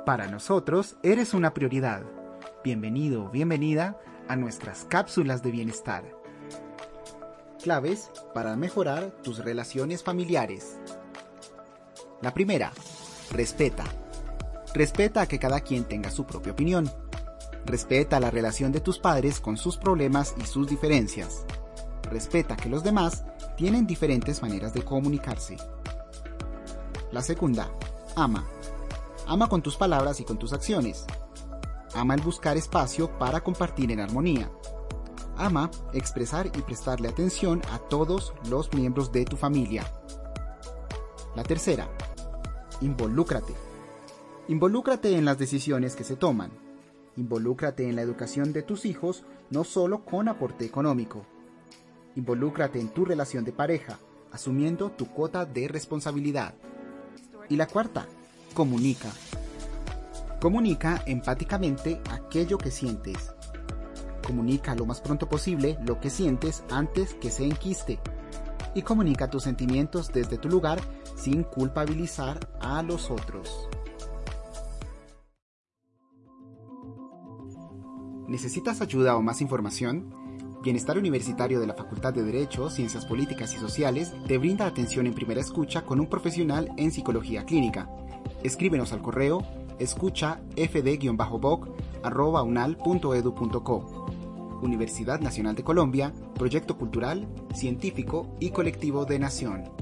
Para nosotros eres una prioridad. Bienvenido o bienvenida a nuestras cápsulas de bienestar. Claves para mejorar tus relaciones familiares. La primera, respeta. Respeta a que cada quien tenga su propia opinión. Respeta la relación de tus padres con sus problemas y sus diferencias. Respeta que los demás tienen diferentes maneras de comunicarse. La segunda, ama. Ama con tus palabras y con tus acciones. Ama el buscar espacio para compartir en armonía. Ama expresar y prestarle atención a todos los miembros de tu familia. La tercera, involúcrate. Involúcrate en las decisiones que se toman. Involúcrate en la educación de tus hijos, no solo con aporte económico. Involúcrate en tu relación de pareja, asumiendo tu cuota de responsabilidad. Y la cuarta, comunica. Comunica empáticamente aquello que sientes. Comunica lo más pronto posible lo que sientes antes que se enquiste. Y comunica tus sentimientos desde tu lugar sin culpabilizar a los otros. ¿Necesitas ayuda o más información? Bienestar Universitario de la Facultad de Derecho, Ciencias Políticas y Sociales te brinda atención en primera escucha con un profesional en psicología clínica. Escríbenos al correo escucha.fd-boc@unal.edu.co. Universidad Nacional de Colombia, Proyecto Cultural, Científico y Colectivo de Nación.